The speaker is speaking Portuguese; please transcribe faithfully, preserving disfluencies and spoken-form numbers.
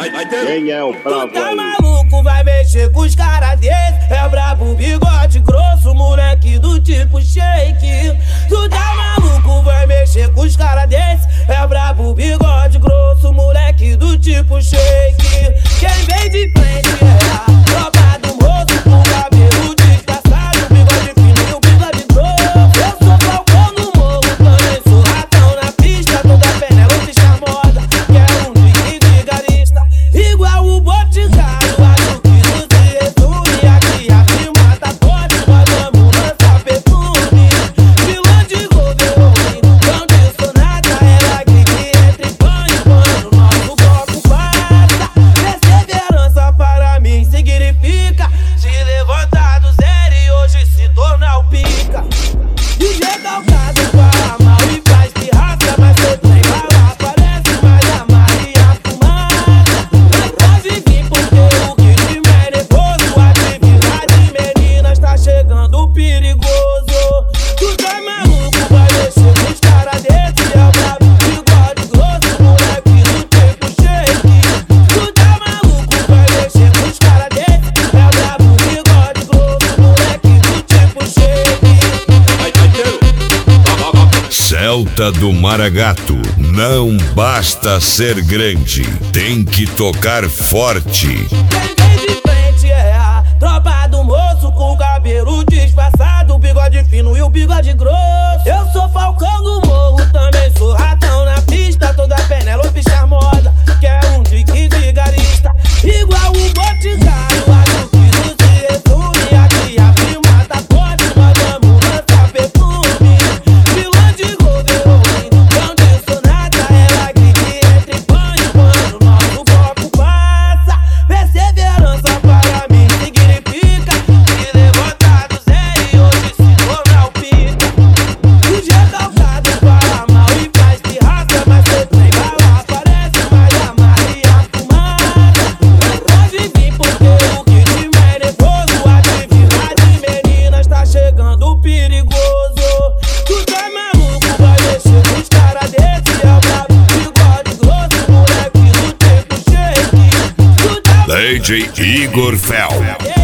Quem é o bravo Tu tá aí? maluco, vai mexer com os caras desse. É brabo, bigode grosso, moleque do tipo shake. Tu tá maluco, vai mexer com os caras desse. É brabo, bigode grosso, moleque do tipo shake. Quem vem de frente é a tropa do moço, com cabelo disfarçado, bigode fino e o bigode grosso. Eu sou falcão no morro, também sou ratão na pista. Toda Penélope charmosa, quer um drink vigarista. Igual o Boticário, acho que isso se resume. Aqui a firma tá forte, nós vamos lançar perfume. Vilã de Golden, não disso nada. Ela grita entre pães quando nosso bloco passa. Perseverança para mim significa se levantar do zero e hoje se tornar o pica. D J calcado fala mal e faz pirraça, mas seu trem bala parece mais a Maria Fumaça. Mas pode vir porque o ritmo é nervoso. Atividade meninas tá chegando perigoso. Tu tá maluco, vai mexer com os caras desse. É o brabo, bigode grosso, moleque do tempo shake. Tu tá maluco, vai mexer com os caras desse. É o brabo, bigode grosso, moleque do tempo shake. Celta do Maragato, não basta ser grande, tem que tocar forte. Quem vem de frente é a tropa do moço, com cabelo disfarçado, bigode fino e o bigode grosso. Eu sou falcão do morro, também sou ratão na pista. Toda Penélope charmosa, quer um drink vigarista. Igual o Boticário, acho que isso se resume. Aqui a firma tá forte, nós vamos lançar perfume. Vilã de Golden, não disso nada. Ela grita entre pães quando nosso bloco passa. Perseverança para mim significa se levantar do zero e hoje se tornar o pica. D J calcado fala mal e faz pirraça, mas seu trem bala parece mais a Maria Fumaça. Mas pode vir porque o ritmo é nervoso. Atividade meninas tá chegando perigoso. Tu tá maluco, vai mexer com os caras desse. É o brabo, bigode grosso, moleque do tempo shake. Tu tá D J Igor Fel.